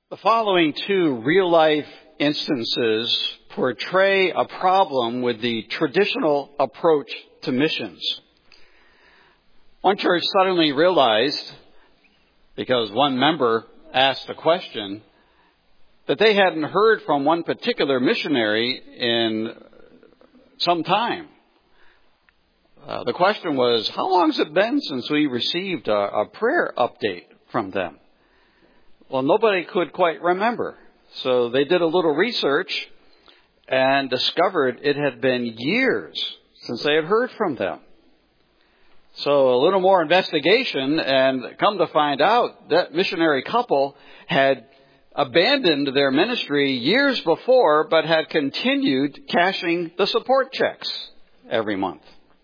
The following two real-life instances portray a problem with the traditional approach to missions. One church suddenly realized, because one member asked a question, that they hadn't heard from one particular missionary in some time. The question was, how long has it been since we received a prayer update from them? Well, nobody could quite remember. So they did a little research and discovered it had been years since they had heard from them. So a little more investigation, and come to find out that missionary couple had abandoned their ministry years before, but had continued cashing the support checks every month.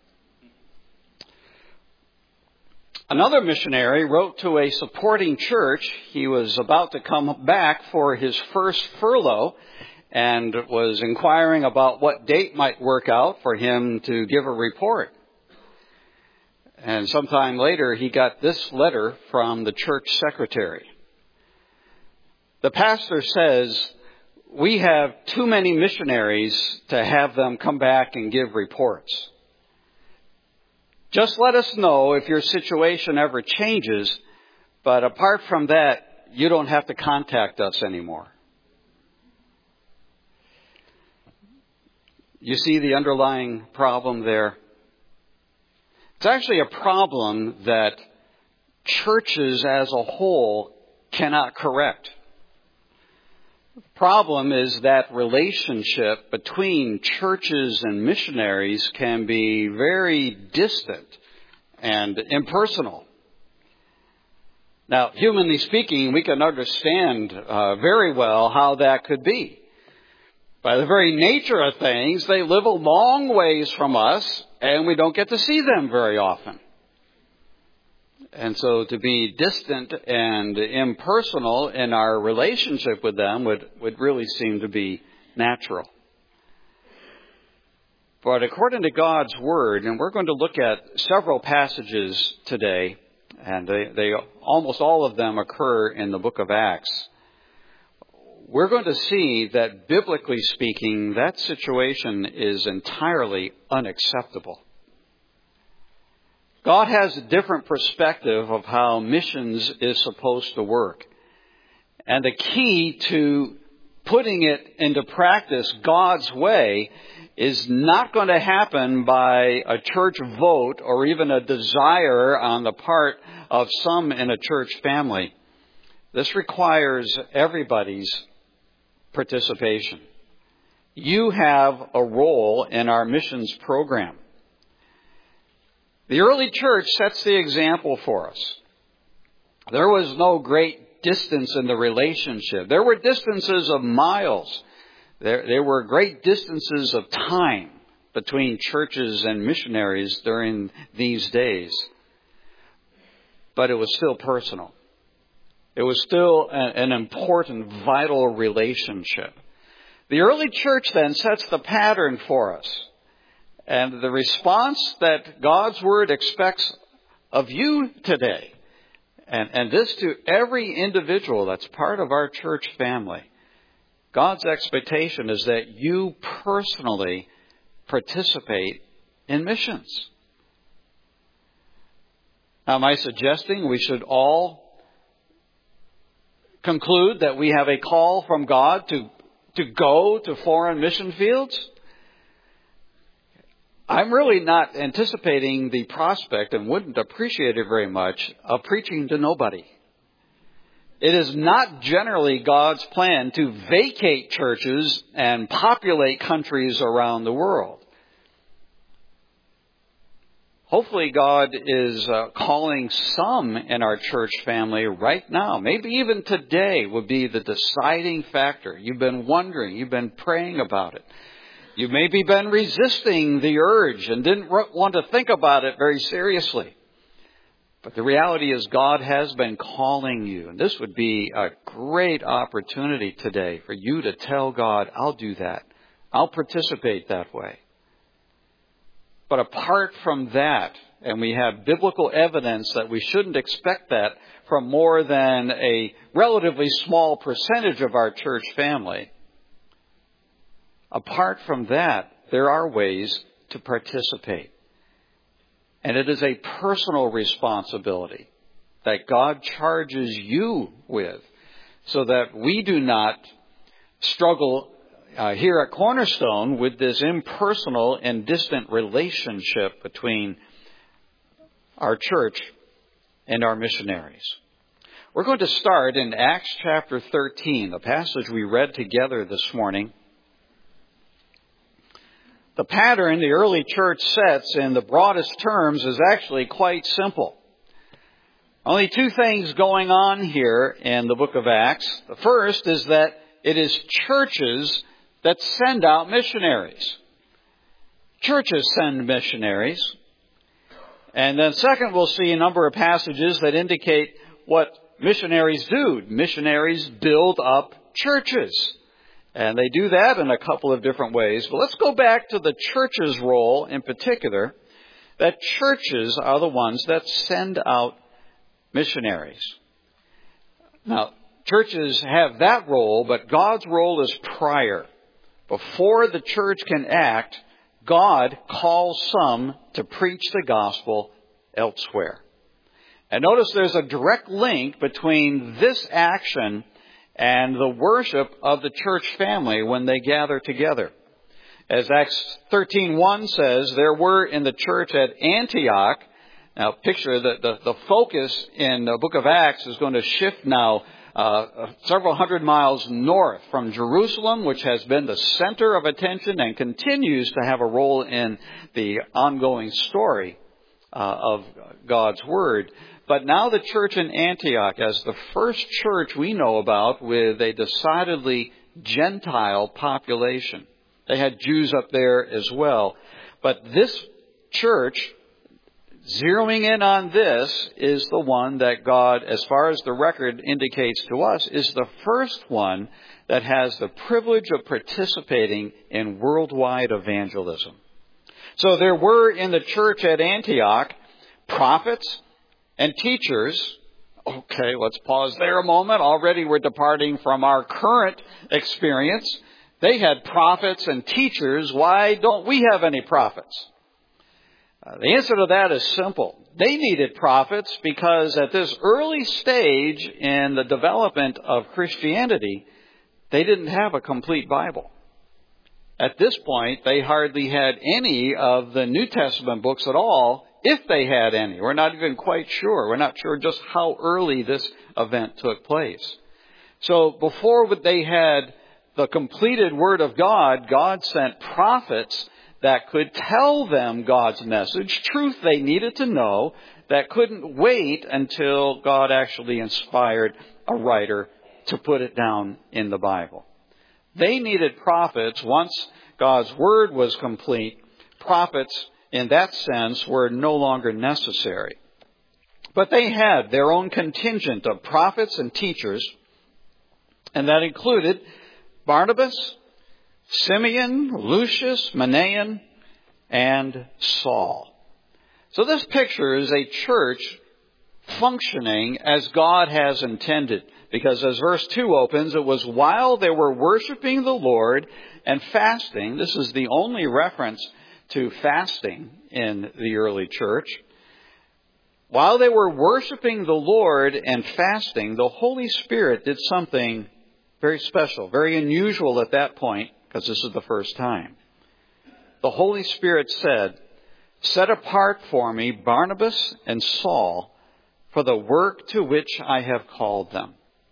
Another missionary wrote to a supporting church. He was about to come back for his first furlough and was inquiring about what date might work out for him to give a report. And sometime later, he got this letter from the church secretary. The pastor says, "We have too many missionaries to have them come back and give reports. Just let us know if your situation ever changes, but apart from that, you don't have to contact us anymore." You see the underlying problem there? It's actually a problem that churches as a whole cannot correct. The problem is that relationship between churches and missionaries can be very distant and impersonal. Now, humanly speaking, we can understand very well how that could be. By the very nature of things, they live a long ways from us, and we don't get to see them very often. And so to be distant and impersonal in our relationship with them would really seem to be natural. But according to God's Word, and we're going to look at several passages today, and they almost all of them occur in the book of Acts, we're going to see that biblically speaking, that situation is entirely unacceptable. God has a different perspective of how missions is supposed to work. And the key to putting it into practice God's way is not going to happen by a church vote or even a desire on the part of some in a church family. This requires everybody's participation. You have a role in our missions program. The early church sets the example for us. There was no great distance in the relationship. There were distances of miles. There were great distances of time between churches and missionaries during these days. But it was still personal. It was still an important, vital relationship. The early church then sets the pattern for us. And the response that God's Word expects of you today, and this to every individual that's part of our church family, God's expectation is that you personally participate in missions. Now, am I suggesting we should all conclude that we have a call from God to go to foreign mission fields? I'm really not anticipating the prospect, and wouldn't appreciate it very much, of preaching to nobody. It is not generally God's plan to vacate churches and populate countries around the world. Hopefully God is calling some in our church family right now. Maybe even today would be the deciding factor. You've been wondering, you've been praying about it. You maybe been resisting the urge and didn't want to think about it very seriously. But the reality is God has been calling you. And this would be a great opportunity today for you to tell God, I'll do that. I'll participate that way. But apart from that, And we have biblical evidence that we shouldn't expect that from more than a relatively small percentage of our church family. Apart from that, there are ways to participate. And it is a personal responsibility that God charges you with, so that we do not struggle here at Cornerstone with this impersonal and distant relationship between our church and our missionaries. We're going to start in Acts chapter 13, the passage we read together this morning. The pattern the early church sets in the broadest terms is actually quite simple. Only two things going on here in the book of Acts. The first is that it is churches that send out missionaries. Churches send missionaries. And then second, we'll see a number of passages that indicate what missionaries do. Missionaries build up churches. And they do that in a couple of different ways. But let's go back to the church's role in particular, that churches are the ones that send out missionaries. Now, churches have that role, but God's role is prior. Before the church can act, God calls some to preach the gospel elsewhere. And notice there's a direct link between this action and the worship of the church family when they gather together. As Acts 13:1 says, there were in the church at Antioch. Now picture that the focus in the book of Acts is going to shift now several hundred miles north from Jerusalem, which has been the center of attention and continues to have a role in the ongoing story of God's Word. But now the church in Antioch, as the first church we know about with a decidedly Gentile population. They had Jews up there as well. But this church, zeroing in on this, is the one that God, as far as the record indicates to us, is the first one that has the privilege of participating in worldwide evangelism. So there were in the church at Antioch prophets and teachers. Okay, let's pause there a moment. Already we're departing from our current experience. They had prophets and teachers. Why don't we have any prophets? The answer to that is simple. They needed prophets because at this early stage in the development of Christianity, they didn't have a complete Bible. At this point, they hardly had any of the New Testament books at all, if they had any. We're not even quite sure. We're not sure just how early this event took place. So before they had the completed Word of God, God sent prophets that could tell them God's message, truth they needed to know, that couldn't wait until God actually inspired a writer to put it down in the Bible. They needed prophets. Once God's Word was complete, prophets in that sense were no longer necessary. But they had their own contingent of prophets and teachers, and that included Barnabas, Simeon, Lucius, Manaen, and Saul. So this picture is a church functioning as God has intended. Because as verse 2 opens, it was while they were worshiping the Lord and fasting. This is the only reference to fasting in the early church. While they were worshiping the Lord and fasting, the Holy Spirit did something very special, very unusual at that point, because this is the first time. The Holy Spirit said, "Set apart for me Barnabas and Saul for the work to which I have called them."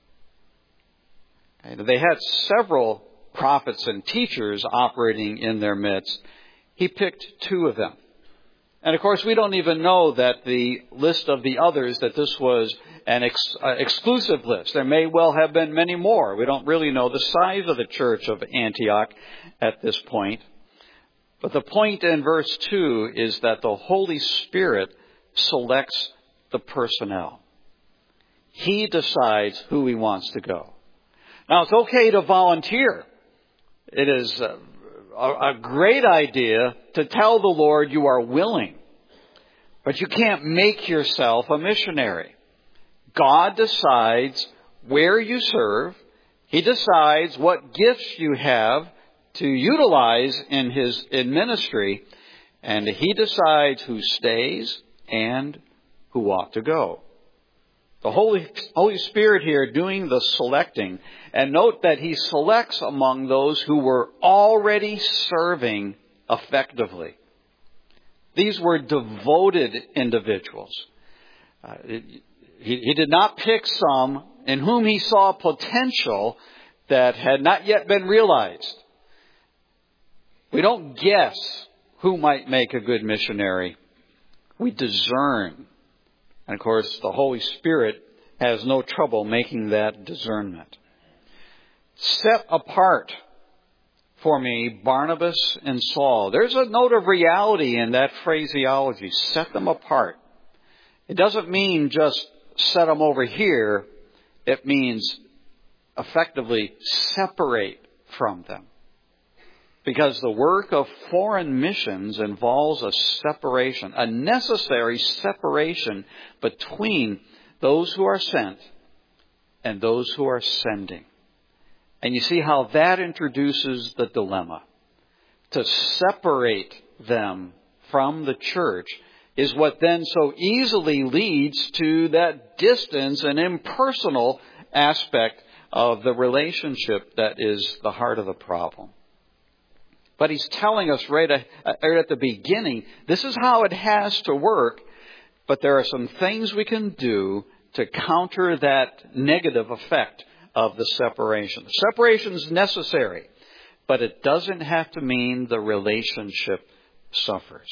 They had several prophets and teachers operating in their midst. He picked two of them. And of course, we don't even know that the list of the others, that this was an exclusive list. There may well have been many more. We don't really know the size of the church of Antioch at this point. But the point in verse 2 is that the Holy Spirit selects the personnel. He decides who he wants to go. Now, it's okay to volunteer. It is a great idea to tell the Lord you are willing. But you can't make yourself a missionary. God decides where you serve. He decides what gifts you have to utilize in ministry. And He decides who stays and who ought to go. The Holy Spirit here doing the selecting. And note that He selects among those who were already serving effectively. These were devoted individuals. He did not pick some in whom He saw potential that had not yet been realized. We don't guess who might make a good missionary. We discern. And of course, the Holy Spirit has no trouble making that discernment. Set apart for me Barnabas and Saul. There's a note of reality in that phraseology. Set them apart. It doesn't mean just set them over here. It means effectively separate from them. Because the work of foreign missions involves a separation, a necessary separation between those who are sent and those who are sending. And you see how that introduces the dilemma. To separate them from the church is what then so easily leads to that distance and impersonal aspect of the relationship that is the heart of the problem. But He's telling us right at the beginning, this is how it has to work, but there are some things we can do to counter that negative effect of the separation. Separation is necessary, but it doesn't have to mean the relationship suffers.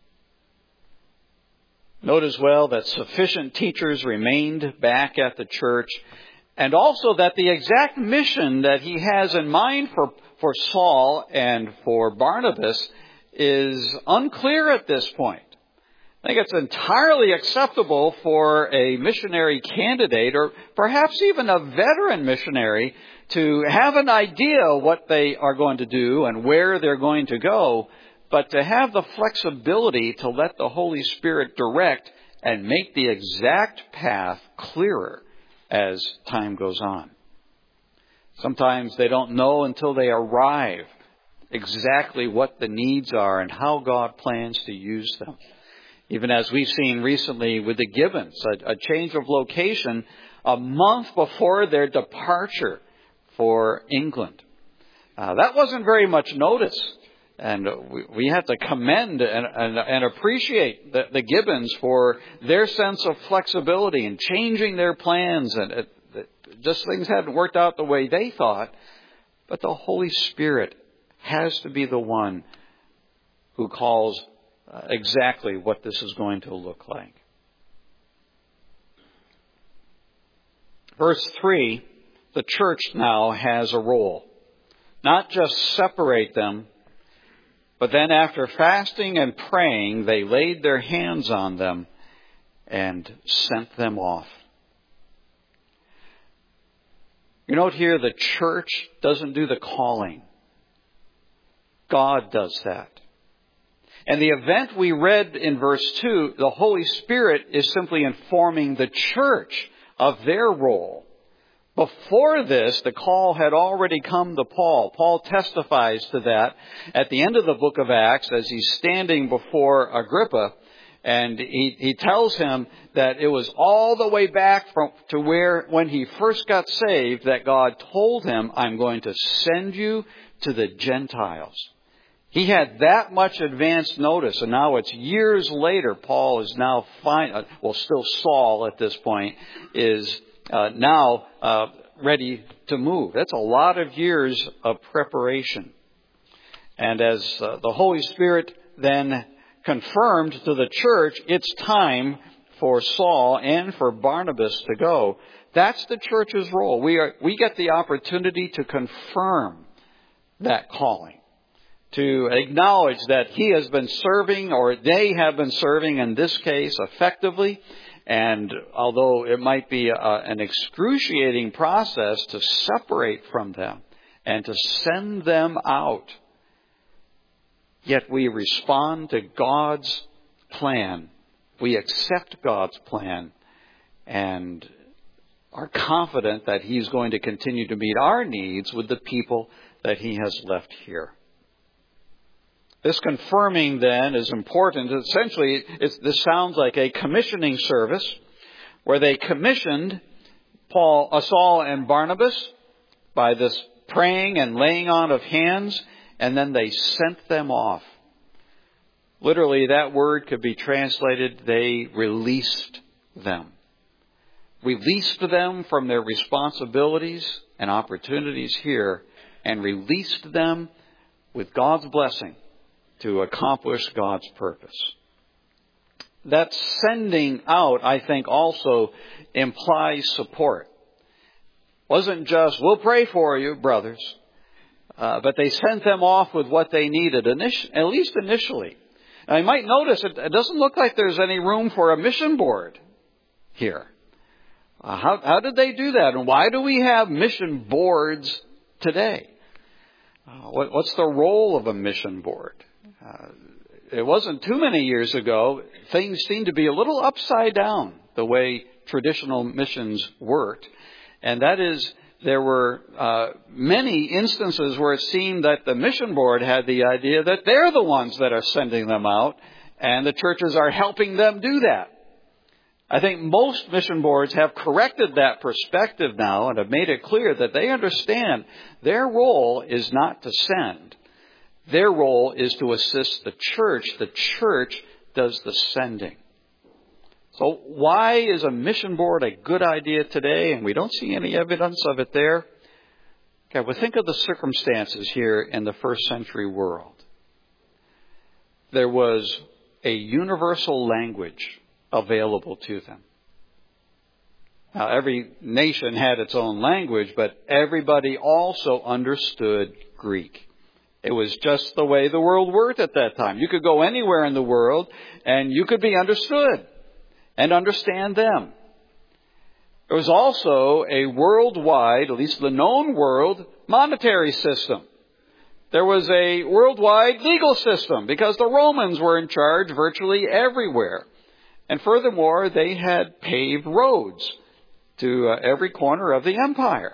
Note as well that sufficient teachers remained back at the church, and also that the exact mission that He has in mind for Saul and for Barnabas is unclear at this point. I think it's entirely acceptable for a missionary candidate, or perhaps even a veteran missionary, to have an idea what they are going to do and where they're going to go, but to have the flexibility to let the Holy Spirit direct and make the exact path clearer as time goes on. Sometimes they don't know until they arrive exactly what the needs are and how God plans to use them. Even as we've seen recently with the Gibbons, a change of location a month before their departure for England. That wasn't very much notice. And we have to commend and appreciate the Gibbons for their sense of flexibility and changing their plans. And just things hadn't worked out the way they thought. But the Holy Spirit has to be the one who calls exactly what this is going to look like. Verse 3, the church now has a role. Not just separate them, but then after fasting and praying, they laid their hands on them and sent them off. You note here, the church doesn't do the calling. God does that. And the event we read in verse 2, the Holy Spirit is simply informing the church of their role. Before this, the call had already come to Paul. Paul testifies to that at the end of the book of Acts as he's standing before Agrippa. And he tells him that it was all the way back to where, when he first got saved, that God told him, I'm going to send you to the Gentiles. He had that much advance notice, and now it's years later. Paul is now still Saul at this point, is now ready to move. That's a lot of years of preparation. And as the Holy Spirit then confirmed to the church, it's time for Saul and for Barnabas to go. That's the church's role. We get the opportunity to confirm that calling, to acknowledge that he has been serving, or they have been serving in this case effectively. And although it might be an excruciating process to separate from them and to send them out, yet we respond to God's plan We accept God's plan and are confident that He's going to continue to meet our needs with the people that He has left here. This confirming then is important. Essentially, this sounds like a commissioning service where they commissioned Saul and Barnabas by this praying and laying on of hands, and then they sent them off. Literally, that word could be translated, they released them. Released them from their responsibilities and opportunities here, and released them with God's blessing to accomplish God's purpose. That sending out, I think, also implies support. Wasn't just, we'll pray for you, brothers, but they sent them off with what they needed, at least initially. Now, you might notice it doesn't look like there's any room for a mission board here. How did they do that? And why do we have mission boards today? What's the role of a mission board? It wasn't too many years ago. Things seemed to be a little upside down the way traditional missions worked. And that is, there were many instances where it seemed that the mission board had the idea that they're the ones that are sending them out, and the churches are helping them do that. I think most mission boards have corrected that perspective now and have made it clear that they understand their role is not to send. Their role is to assist the church. The church does the sending. So why is a mission board a good idea today? And we don't see any evidence of it there. Okay, well, think of the circumstances here in the first century world. There was a universal language available to them. Now, every nation had its own language, but everybody also understood Greek. It was just the way the world worked at that time. You could go anywhere in the world and you could be understood and understand them. There was also a worldwide, at least the known world, monetary system. There was a worldwide legal system because the Romans were in charge virtually everywhere. And furthermore, they had paved roads to every corner of the empire.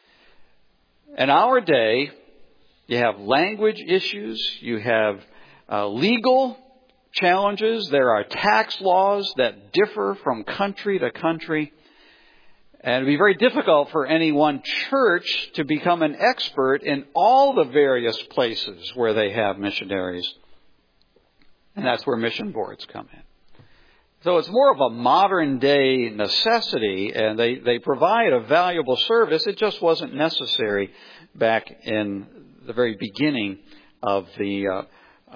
In our day, you have language issues, you have legal challenges, there are tax laws that differ from country to country. And it would be very difficult for any one church to become an expert in all the various places where they have missionaries. And that's where mission boards come in. So it's more of a modern day necessity, and they provide a valuable service. It just wasn't necessary back in the very beginning of the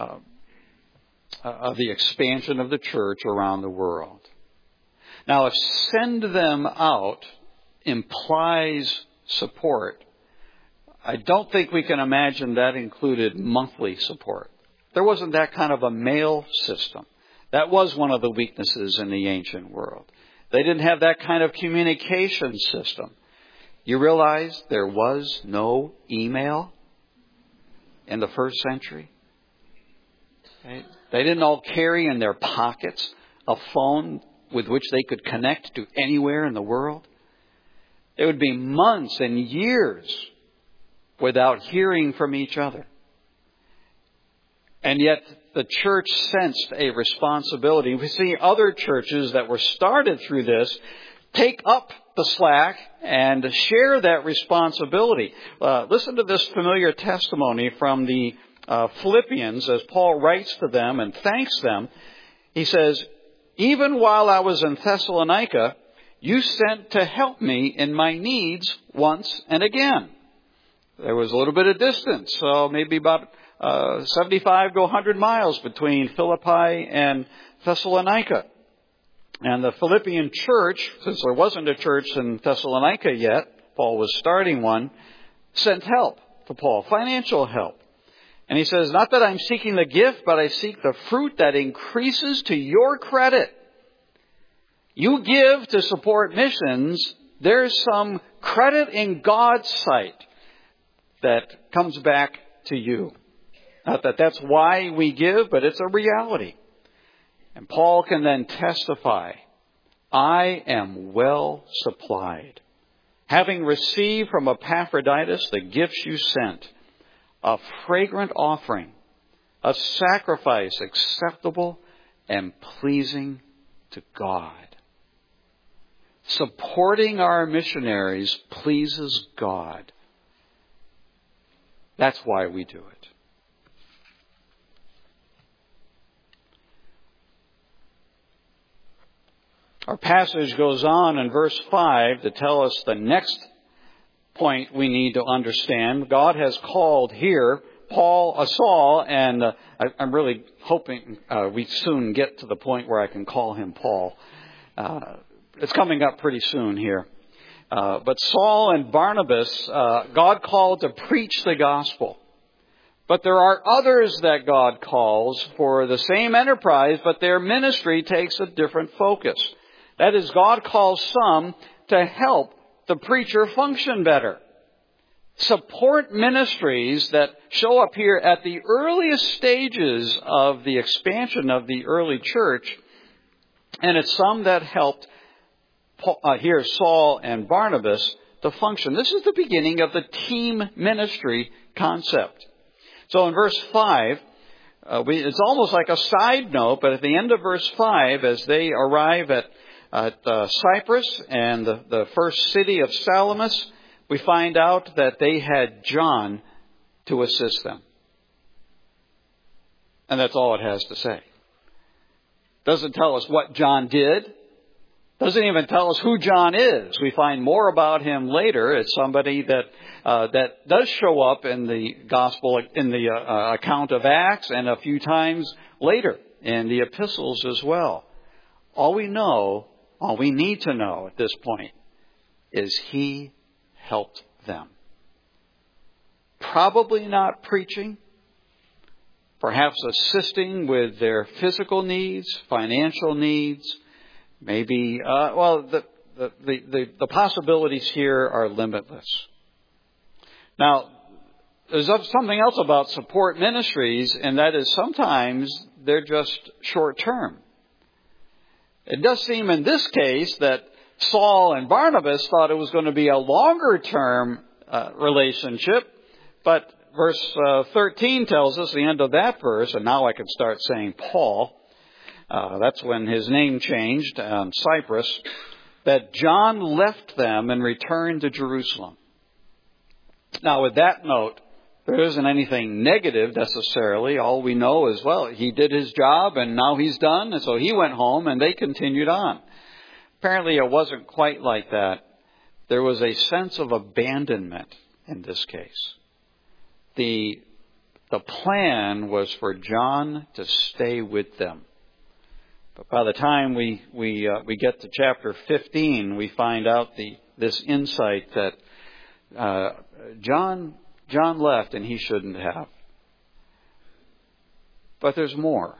expansion of the church around the world. Now, if send them out implies support, I don't think we can imagine that included monthly support. There wasn't that kind of a mail system. That was one of the weaknesses in the ancient world. They didn't have that kind of communication system. You realize there was no email in the first century? Okay. They didn't all carry in their pockets a phone with which they could connect to anywhere in the world. It would be months and years without hearing from each other. And yet the church sensed a responsibility. We see other churches that were started through this take up the slack and share that responsibility. Listen to this familiar testimony from the Philippians as Paul writes to them and thanks them. He says, "Even while I was in Thessalonica, you sent to help me in my needs once and again." There was a little bit of distance, so maybe about 75 to 100 miles between Philippi and Thessalonica. And the Philippian church, since there wasn't a church in Thessalonica yet, Paul was starting one, sent help to Paul, financial help. And he says, "Not that I'm seeking the gift, but I seek the fruit that increases to your credit." You give to support missions, there's some credit in God's sight that comes back to you. Not that that's why we give, but it's a reality. And Paul can then testify, I am well supplied, having received from Epaphroditus the gifts you sent, a fragrant offering, a sacrifice acceptable and pleasing to God. Supporting our missionaries pleases God. That's why we do it. Our passage goes on in verse 5 to tell us the next point we need to understand. God has called here Saul, and I'm really hoping we soon get to the point where I can call him Paul. It's coming up pretty soon here. But Saul and Barnabas, God called to preach the gospel. But there are others that God calls for the same enterprise, but their ministry takes a different focus. That is, God calls some to help the preacher function better. Support ministries that show up here at the earliest stages of the expansion of the early church. And it's some that helped here Saul and Barnabas to function. This is the beginning of the team ministry concept. So in verse 5, it's almost like a side note, but at the end of verse 5, as they arrive at Cyprus and the first city of Salamis, we find out that they had John to assist them. And that's all it has to say. Doesn't tell us what John did. Doesn't even tell us who John is. We find more about him later. It's somebody that does show up in the gospel, in the account of Acts, and a few times later in the epistles as well. All we need to know at this point is he helped them. Probably not preaching, perhaps assisting with their physical needs, financial needs. Maybe, the possibilities here are limitless. Now, there's something else about support ministries, and that is sometimes they're just short term. It does seem in this case that Saul and Barnabas thought it was going to be a longer term relationship, but verse 13 tells us, the end of that verse, and now I can start saying Paul, that's when his name changed on Cyprus, that John left them and returned to Jerusalem. Now with that note, there isn't anything negative necessarily. All we know is, well, he did his job and now he's done. And so he went home and they continued on. Apparently it wasn't quite like that. There was a sense of abandonment in this case. The plan was for John to stay with them. But by the time we get to chapter 15, we find out this insight that John left and he shouldn't have. But there's more.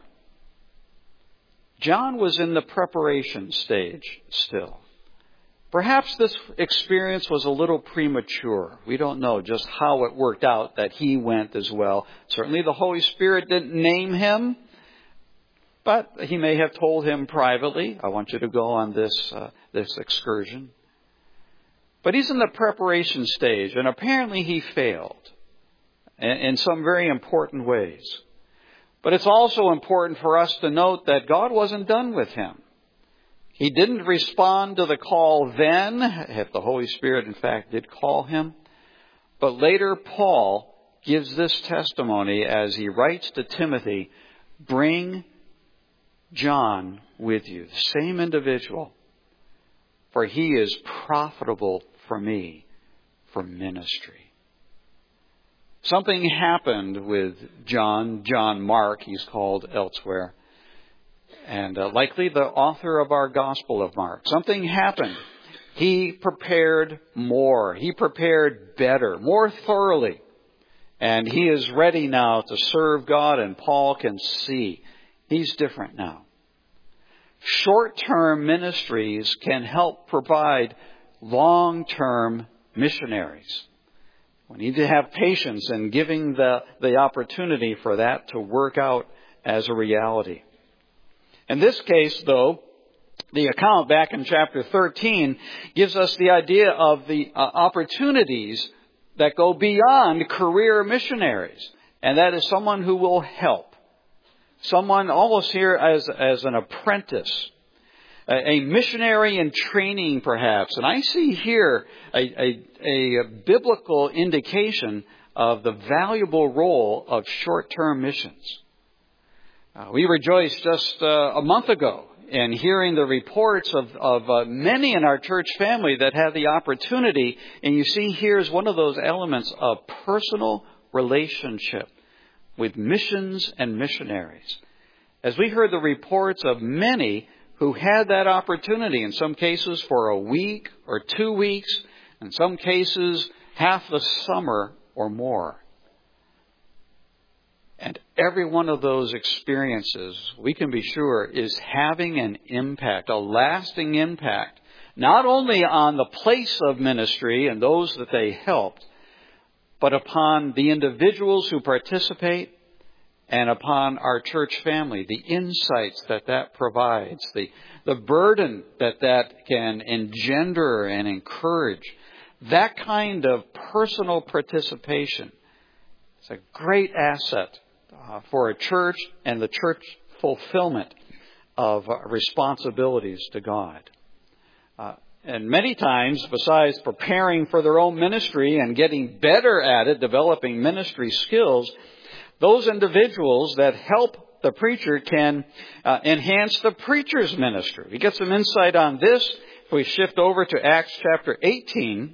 John was in the preparation stage still. Perhaps this experience was a little premature. We don't know just how it worked out that he went as well. Certainly the Holy Spirit didn't name him, but he may have told him privately, I want you to go on this excursion. But he's in the preparation stage, and apparently he failed in some very important ways. But it's also important for us to note that God wasn't done with him. He didn't respond to the call then, if the Holy Spirit in fact did call him. But later Paul gives this testimony as he writes to Timothy, bring John with you, the same individual, for he is profitable for me for ministry. Something happened with John Mark, he's called elsewhere, and likely the author of our Gospel of Mark. Something happened. He prepared more. He prepared better, more thoroughly. And he is ready now to serve God, and Paul can see he's different now. Short-term ministries can help provide long-term missionaries. We need to have patience in giving the opportunity for that to work out as a reality. In this case, though, the account back in chapter 13 gives us the idea of the opportunities that go beyond career missionaries. And that is someone who will help. Someone almost here as an apprentice. A missionary in training, perhaps. And I see here a biblical indication of the valuable role of short-term missions. We rejoiced just a month ago in hearing the reports of many in our church family that had the opportunity. And you see here is one of those elements of personal relationship with missions and missionaries. As we heard the reports of many who had that opportunity, in some cases for a week or 2 weeks, in some cases half the summer or more. And every one of those experiences, we can be sure, is having an impact, a lasting impact, not only on the place of ministry and those that they helped, but upon the individuals who participate and upon our church family, the insights that provides, the burden that can engender and encourage. That kind of personal participation is a great asset for a church and the church fulfillment of responsibilities to God. And many times, besides preparing for their own ministry and getting better at it, developing ministry skills, those individuals that help the preacher can enhance the preacher's ministry. We get some insight on this if we shift over to Acts chapter 18.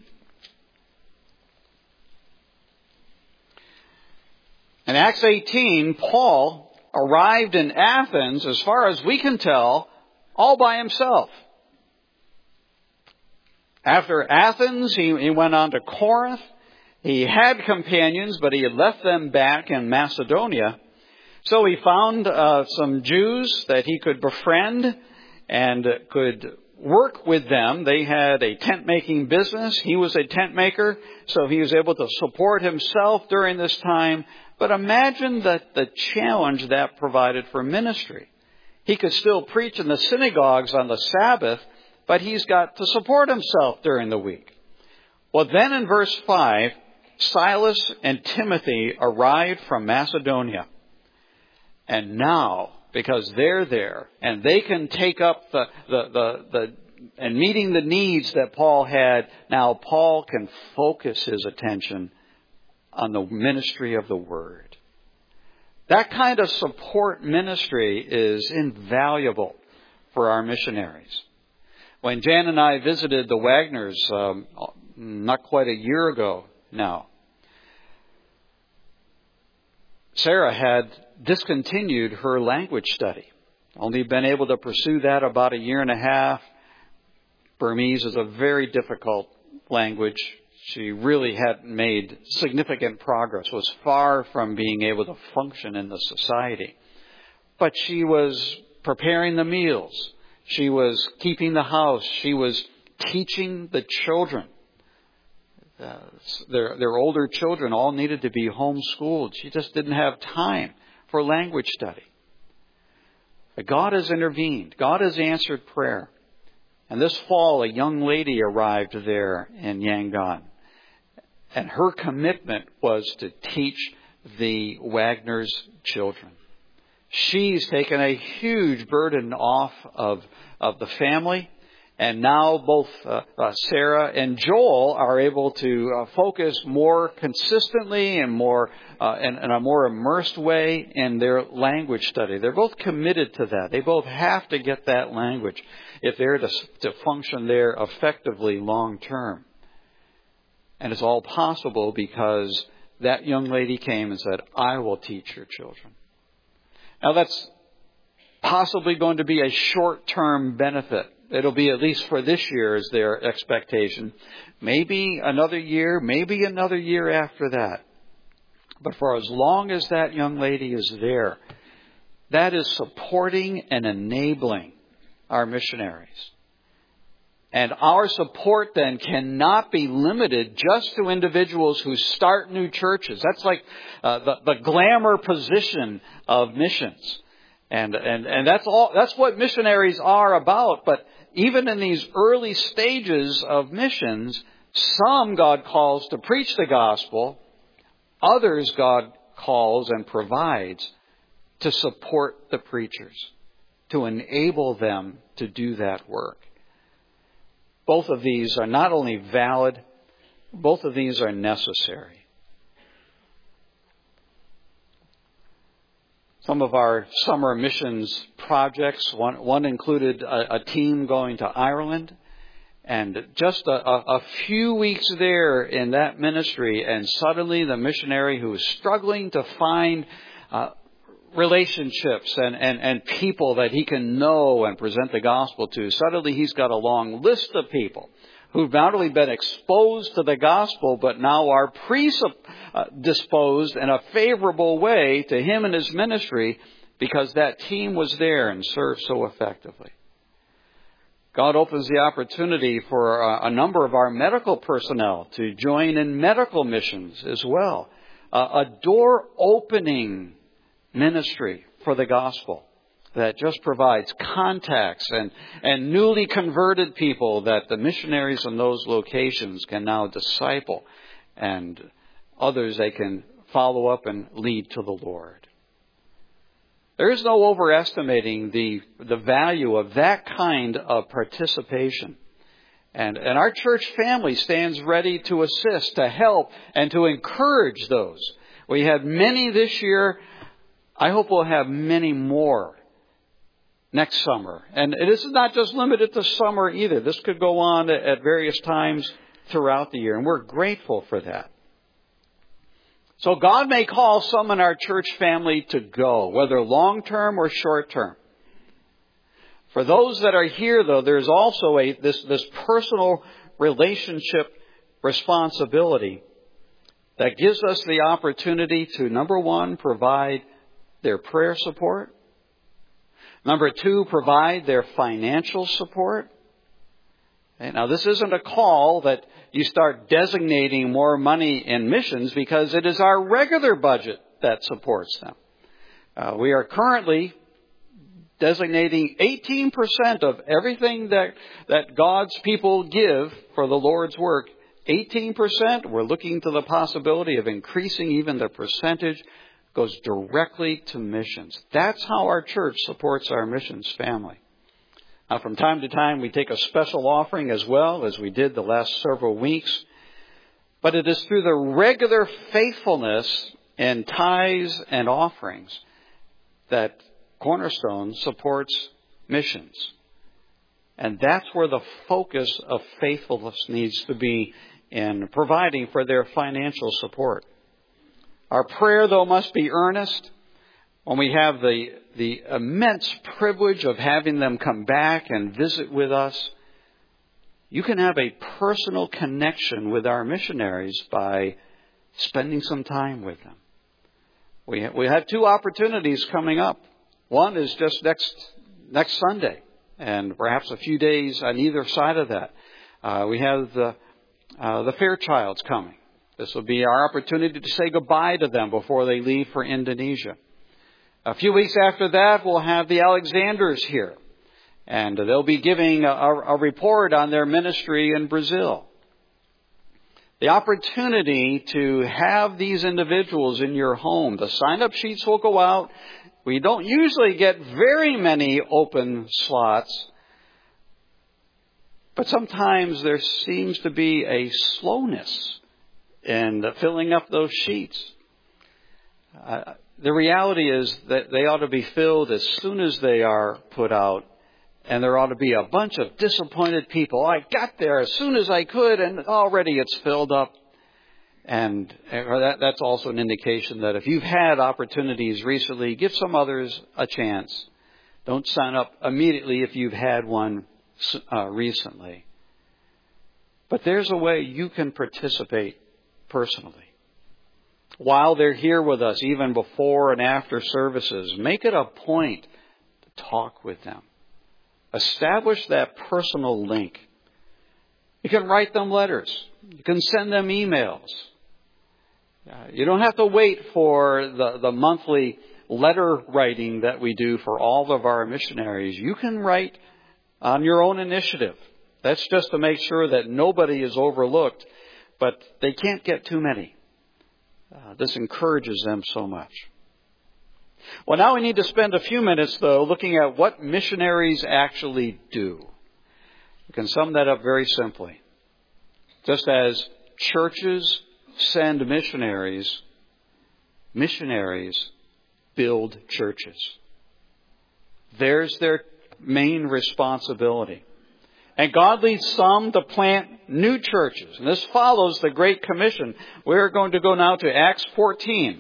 In Acts 18, Paul arrived in Athens, as far as we can tell, all by himself. After Athens, he went on to Corinth. He had companions, but he had left them back in Macedonia. So he found some Jews that he could befriend and could work with them. They had a tent-making business. He was a tent maker, so he was able to support himself during this time. But imagine the challenge that provided for ministry. He could still preach in the synagogues on the Sabbath, but he's got to support himself during the week. Well, then in verse 5, Silas and Timothy arrived from Macedonia. And now, because they're there and they can take up and meeting the needs that Paul had, now Paul can focus his attention on the ministry of the Word. That kind of support ministry is invaluable for our missionaries. When Jan and I visited the Wagners not quite a year ago now, Sarah had discontinued her language study. Only been able to pursue that about a year and a half. Burmese is a very difficult language. She really hadn't made significant progress, was far from being able to function in the society. But she was preparing the meals. She was keeping the house. She was teaching the children. Their older children all needed to be homeschooled. She just didn't have time for language study. But God has intervened. God has answered prayer. And this fall, a young lady arrived there in Yangon. And her commitment was to teach the Wagner's children. She's taken a huge burden off of the family. And now both Sarah and Joel are able to focus more consistently and more in a more immersed way in their language study. They're both committed to that. They both have to get that language if they're to function there effectively long term. And it's all possible because that young lady came and said, I will teach your children. Now that's possibly going to be a short-term benefit. It'll be at least for this year is their expectation. Maybe another year after that. But for as long as that young lady is there, that is supporting and enabling our missionaries. And our support then cannot be limited just to individuals who start new churches. That's like the glamour position of missions. And that's what missionaries are about. But even in these early stages of missions, some God calls to preach the gospel, others God calls and provides to support the preachers, to enable them to do that work. Both of these are not only valid, both of these are necessary. Some of our summer missions projects, one included a team going to Ireland, and just a few weeks there in that ministry, and suddenly the missionary who was struggling to find relationships and people that he can know and present the gospel to, suddenly he's got a long list of people who've not only been exposed to the gospel, but now are predisposed in a favorable way to him and his ministry because that team was there and served so effectively. God opens the opportunity for a number of our medical personnel to join in medical missions as well. A door-opening ministry for the gospel that just provides contacts and newly converted people that the missionaries in those locations can now disciple, and others they can follow up and lead to the Lord. There is no overestimating the value of that kind of participation. And our church family stands ready to assist, to help, and to encourage those. We had many this year. I hope we'll have many more next summer. And this is not just limited to summer either. This could go on at various times throughout the year. And we're grateful for that. So God may call some in our church family to go, whether long-term or short-term. For those that are here, though, there's also this personal relationship responsibility that gives us the opportunity to, number one, provide their prayer support. Number two, provide their financial support. Now, this isn't a call that you start designating more money in missions because it is our regular budget that supports them. We are currently designating 18% of everything that God's people give for the Lord's work. 18%, we're looking to the possibility of increasing even the percentage, goes directly to missions. That's how our church supports our missions family. Now, from time to time, we take a special offering as well, as we did the last several weeks. But it is through the regular faithfulness in tithes and offerings that Cornerstone supports missions. And that's where the focus of faithfulness needs to be in providing for their financial support. Our prayer, though, must be earnest. When we have the immense privilege of having them come back and visit with us, you can have a personal connection with our missionaries by spending some time with them. We have two opportunities coming up. One is just next Sunday, and perhaps a few days on either side of that. We have the Fairchilds coming. This will be our opportunity to say goodbye to them before they leave for Indonesia. A few weeks after that, we'll have the Alexanders here. And they'll be giving a report on their ministry in Brazil. The opportunity to have these individuals in your home. The sign-up sheets will go out. We don't usually get very many open slots. But sometimes there seems to be a slowness in filling up those sheets. The reality is that they ought to be filled as soon as they are put out. And there ought to be a bunch of disappointed people. I got there as soon as I could, and already it's filled up. And that's also an indication that if you've had opportunities recently, give some others a chance. Don't sign up immediately if you've had one recently. But there's a way you can participate personally. While they're here with us, even before and after services, make it a point to talk with them. Establish that personal link. You can write them letters. You can send them emails. You don't have to wait for the monthly letter writing that we do for all of our missionaries. You can write on your own initiative. That's just to make sure that nobody is overlooked, but they can't get too many. This encourages them so much. Well, now we need to spend a few minutes, though, looking at what missionaries actually do. We can sum that up very simply. Just as churches send missionaries, missionaries build churches. There's their main responsibility. And God leads some to plant new churches. And this follows the Great Commission. We're going to go now to Acts 14.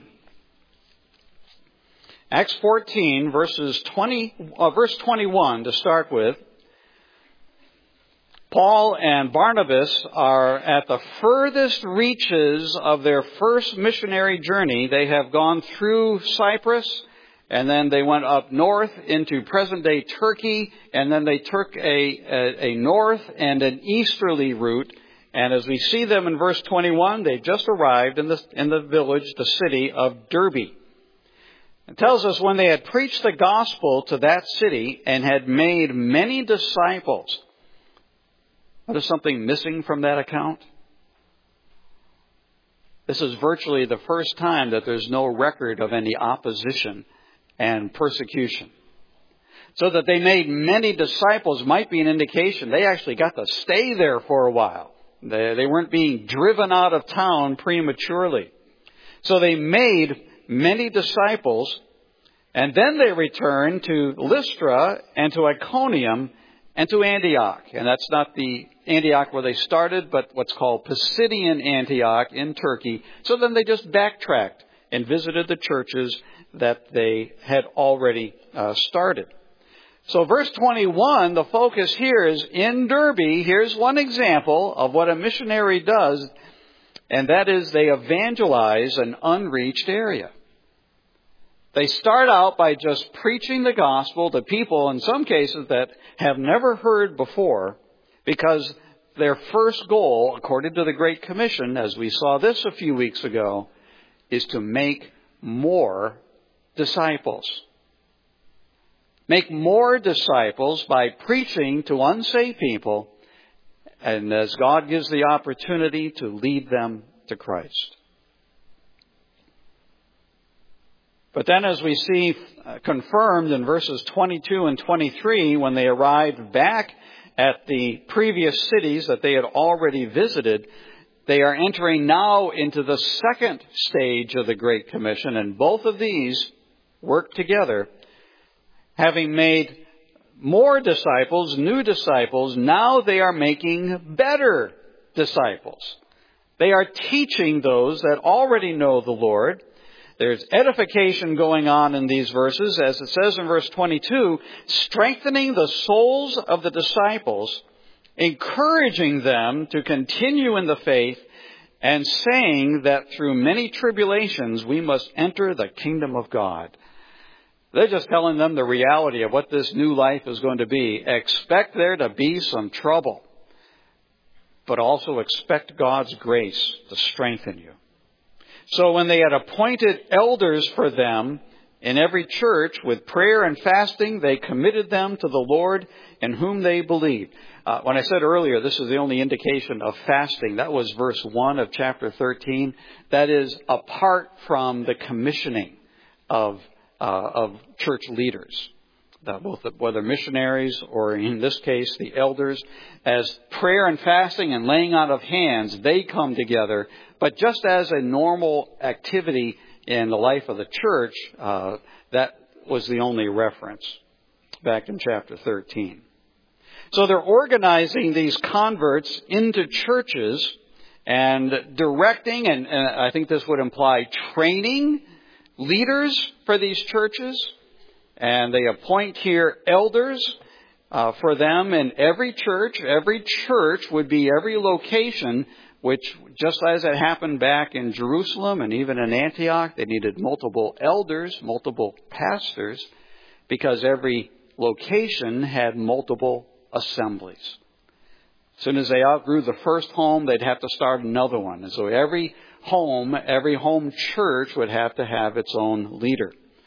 Acts 14, verse 21 to start with. Paul and Barnabas are at the furthest reaches of their first missionary journey. They have gone through Cyprus, and then they went up north into present-day Turkey, and then they took a north and an easterly route. And as we see them in verse 21, they've just arrived in the village, the city of Derbe. It tells us when they had preached the gospel to that city and had made many disciples. What is something missing from that account? This is virtually the first time that there's no record of any opposition and persecution. So that they made many disciples might be an indication they actually got to stay there for a while. They weren't being driven out of town prematurely. So they made many disciples, and then they returned to Lystra and to Iconium and to Antioch. And that's not the Antioch where they started, but what's called Pisidian Antioch in Turkey. So then they just backtracked and visited the churches that they had already started. So verse 21, the focus here is in Derbe. Here's one example of what a missionary does, and that is they evangelize an unreached area. They start out by just preaching the gospel to people, in some cases, that have never heard before, because their first goal, according to the Great Commission, as we saw this a few weeks ago, is to make more disciples. Make more disciples by preaching to unsaved people, and as God gives the opportunity to lead them to Christ. But then as we see confirmed in verses 22 and 23, when they arrived back at the previous cities that they had already visited, they are entering now into the second stage of the Great Commission, and both of these work together. Having made more disciples, new disciples, now they are making better disciples. They are teaching those that already know the Lord. There's edification going on in these verses, as it says in verse 22, strengthening the souls of the disciples, encouraging them to continue in the faith, and saying that through many tribulations we must enter the kingdom of God. They're just telling them the reality of what this new life is going to be. Expect there to be some trouble, but also expect God's grace to strengthen you. So when they had appointed elders for them in every church with prayer and fasting, they committed them to the Lord in whom they believed. When I said earlier, this is the only indication of fasting. That was verse 1 of chapter 13. That is apart from the commissioning of church leaders, both whether missionaries or in this case the elders. As prayer and fasting and laying out of hands, they come together. But just as a normal activity in the life of the church, that was the only reference back in chapter 13. So they're organizing these converts into churches and directing, and I think this would imply training leaders for these churches. And they appoint here elders for them in every church. Every church would be every location, which just as it happened back in Jerusalem and even in Antioch, they needed multiple elders, multiple pastors, because every location had multiple assemblies. As soon as they outgrew the first home, they'd have to start another one. And so every home church would have to have its own leader.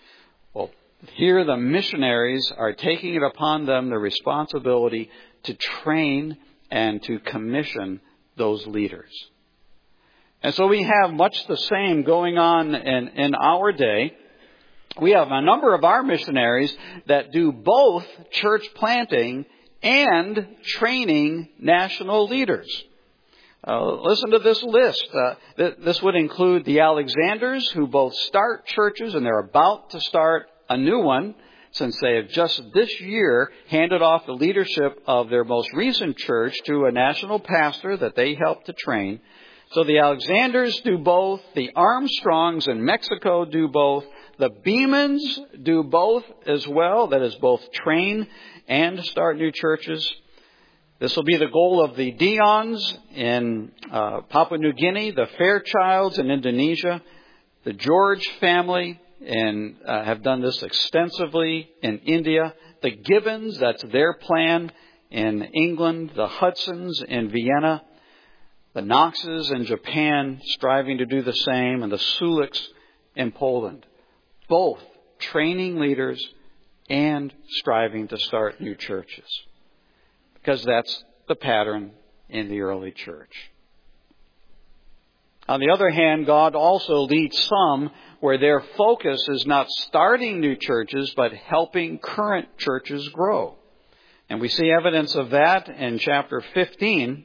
Well, here the missionaries are taking it upon them the responsibility to train and to commission those leaders. And so we have much the same going on in our day. We have a number of our missionaries that do both church planting and training national leaders. Listen to this list. This would include the Alexanders, who both start churches, and they're about to start a new one, since they have just this year handed off the leadership of their most recent church to a national pastor that they helped to train. So the Alexanders do both. The Armstrongs in Mexico do both. The Beemans do both as well. That is, both train and start new churches. This will be the goal of the Dions in Papua New Guinea, the Fairchilds in Indonesia, the George family have done this extensively in India, the Gibbons, that's their plan in England, the Hudsons in Vienna, the Knoxes in Japan striving to do the same, and the Suliks in Poland. Both training leaders and striving to start new churches. Because that's the pattern in the early church. On the other hand, God also leads some where their focus is not starting new churches, but helping current churches grow. And we see evidence of that in chapter 15.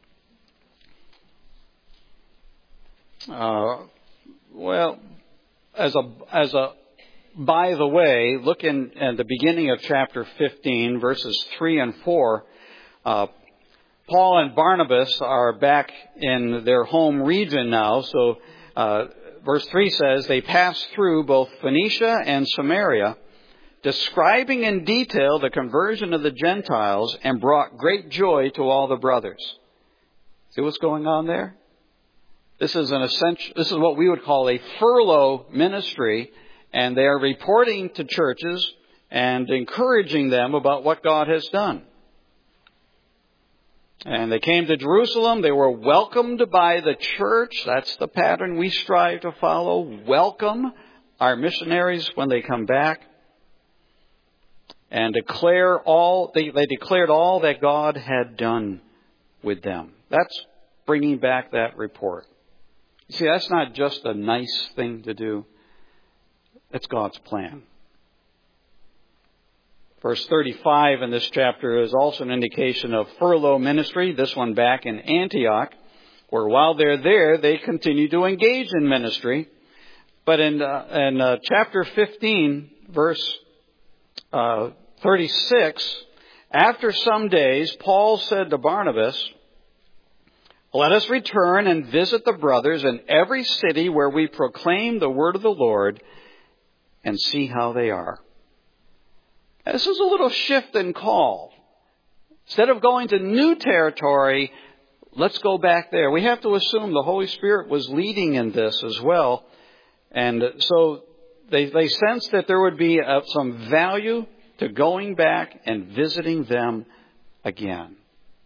By the way, look at the beginning of chapter 15, verses 3 and 4. Paul and Barnabas are back in their home region now. So verse 3 says, they passed through both Phoenicia and Samaria, describing in detail the conversion of the Gentiles, and brought great joy to all the brothers. See what's going on there? This is this is what we would call a furlough ministry, and they are reporting to churches and encouraging them about what God has done. And they came to Jerusalem. They were welcomed by the church. That's the pattern we strive to follow. Welcome our missionaries when they come back. And they declared all that God had done with them. That's bringing back that report. You see, that's not just a nice thing to do. It's God's plan. Verse 35 in this chapter is also an indication of furlough ministry, this one back in Antioch, where while they're there, they continue to engage in ministry. But in chapter 15, verse 36, after some days, Paul said to Barnabas, let us return and visit the brothers in every city where we proclaim the word of the Lord, and see how they are. This is a little shift in call. Instead of going to new territory, let's go back there. We have to assume the Holy Spirit was leading in this as well. And so they sensed that there would be some value to going back and visiting them again.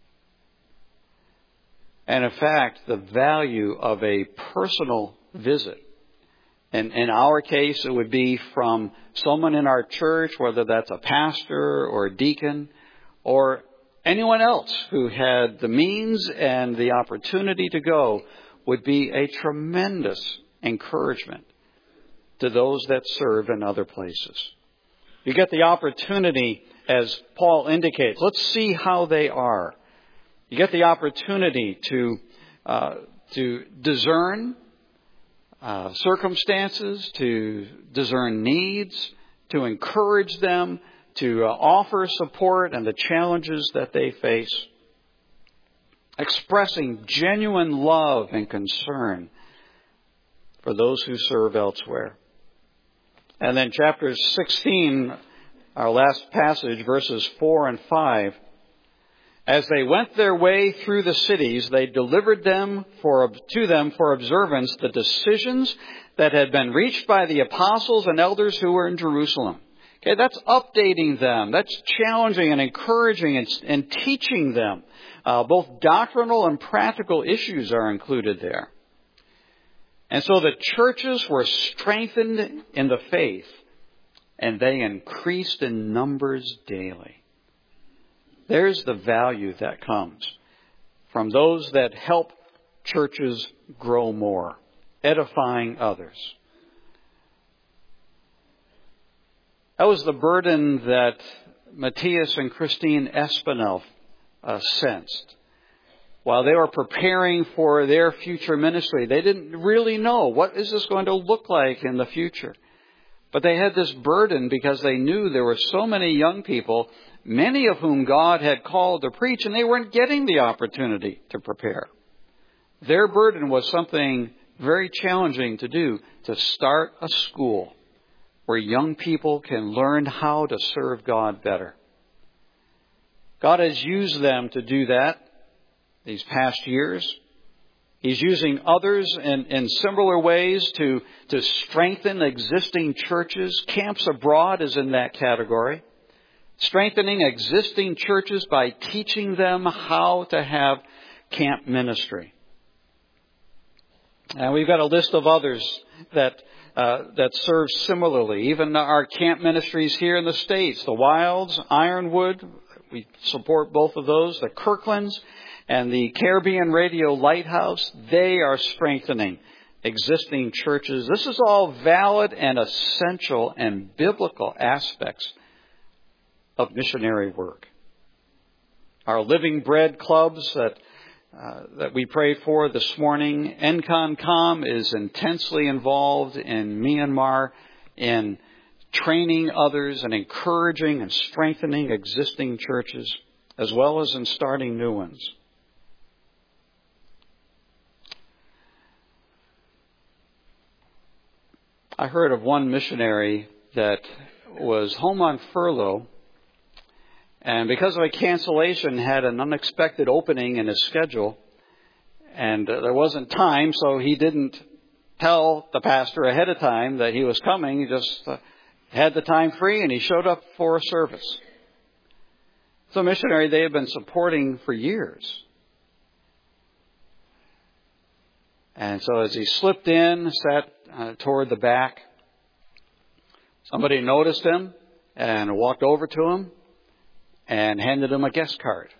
And in fact, the value of a personal visit. And in our case, it would be from someone in our church, whether that's a pastor or a deacon or anyone else who had the means and the opportunity to go, would be a tremendous encouragement to those that serve in other places. You get the opportunity, as Paul indicates, let's see how they are. You get the opportunity to discern circumstances, to discern needs, to encourage them, to offer support and the challenges that they face, expressing genuine love and concern for those who serve elsewhere. And then chapter 16, our last passage, verses 4 and 5, as they went their way through the cities, they delivered to them for observance the decisions that had been reached by the apostles and elders who were in Jerusalem. Okay, that's updating them. That's challenging and encouraging and teaching them. Both doctrinal and practical issues are included there. And so the churches were strengthened in the faith and they increased in numbers daily. There's the value that comes from those that help churches grow more, edifying others. That was the burden that Matthias and Christine Espinel sensed. While they were preparing for their future ministry, they didn't really know what is this going to look like in the future. But they had this burden because they knew there were so many young people, many of whom God had called to preach, and they weren't getting the opportunity to prepare. Their burden was something very challenging to do, to start a school where young people can learn how to serve God better. God has used them to do that these past years. He's using others in similar ways to strengthen existing churches. Camps Abroad is in that category. Strengthening existing churches by teaching them how to have camp ministry. And we've got a list of others that serve similarly. Even our camp ministries here in the States, the Wilds, Ironwood, we support both of those, the Kirklands, and the Caribbean Radio Lighthouse, they are strengthening existing churches. This is all valid and essential and biblical aspects of missionary work. Our Living Bread clubs that we prayed for this morning, NCONCOM is intensely involved in Myanmar in training others and encouraging and strengthening existing churches, as well as in starting new ones. I heard of one missionary that was home on furlough, and because of a cancellation had an unexpected opening in his schedule, and there wasn't time, so he didn't tell the pastor ahead of time that he was coming. He just had the time free, and he showed up for a service. It's a missionary they had been supporting for years. And so as he slipped in, sat toward the back, somebody noticed him and walked over to him and handed him a guest card.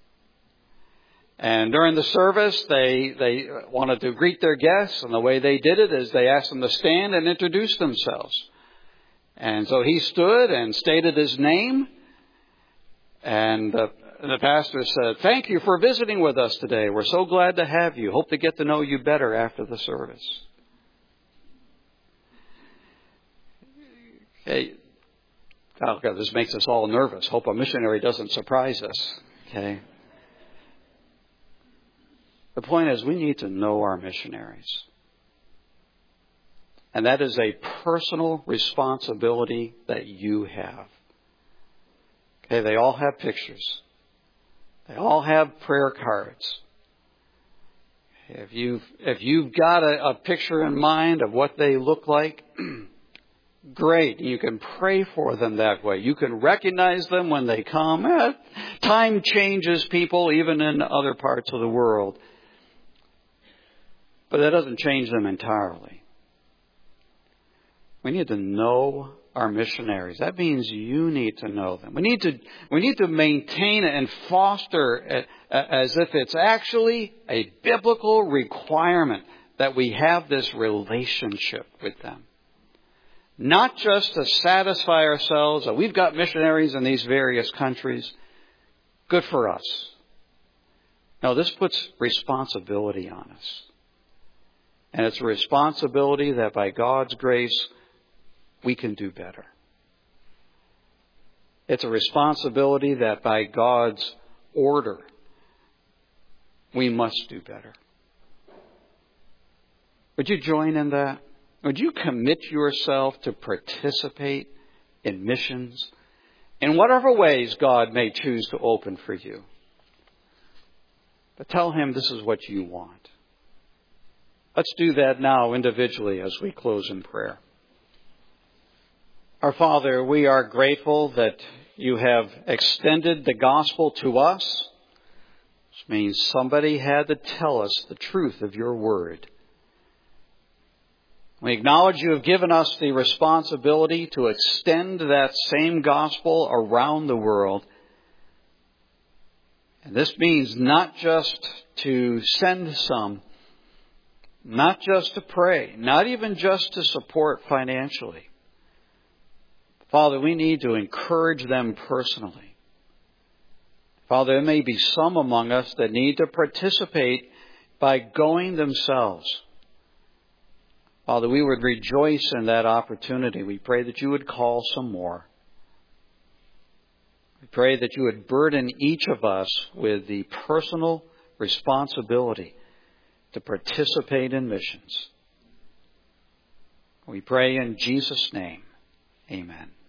And during the service, they wanted to greet their guests, and the way they did it is they asked them to stand and introduce themselves. And so he stood and stated his name, and the pastor said, "Thank you for visiting with us today. We're so glad to have you. Hope to get to know you better after the service." Okay. Oh, God, this makes us all nervous. Hope a missionary doesn't surprise us. Okay. The point is, we need to know our missionaries. And that is a personal responsibility that you have. Okay, they all have pictures. They all have prayer cards. If you've got a picture in mind of what they look like, great. You can pray for them that way. You can recognize them when they come. Time changes people, even in other parts of the world. But that doesn't change them entirely. We need to know our missionaries. That means you need to know them. We need to maintain and foster it as if it's actually a biblical requirement that we have this relationship with them. Not just to satisfy ourselves that we've got missionaries in these various countries. Good for us. No, this puts responsibility on us. And it's a responsibility that by God's grace, we can do better. It's a responsibility that by God's order, we must do better. Would you join in that? Would you commit yourself to participate in missions in whatever ways God may choose to open for you? But tell Him this is what you want. Let's do that now individually as we close in prayer. Our Father, we are grateful that you have extended the gospel to us, which means somebody had to tell us the truth of your word. We acknowledge you have given us the responsibility to extend that same gospel around the world. And this means not just to send some, not just to pray, not even just to support financially. Father, we need to encourage them personally. Father, there may be some among us that need to participate by going themselves. Father, we would rejoice in that opportunity. We pray that you would call some more. We pray that you would burden each of us with the personal responsibility to participate in missions. We pray in Jesus' name. Amen.